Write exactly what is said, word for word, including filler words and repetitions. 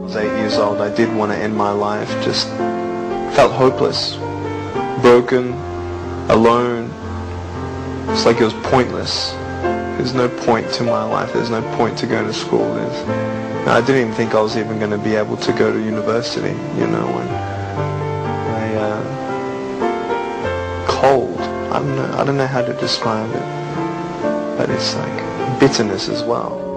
was eight years old, I did want to end my life. Just felt hopeless, broken, alone. It's like it was pointless. There's no point to my life. There's no point to going to school. There's, I didn't even think I was even going to be able to go to university, you know, and I, uh, cold. I don't know, I don't know how to describe it, but it's like bitterness as well.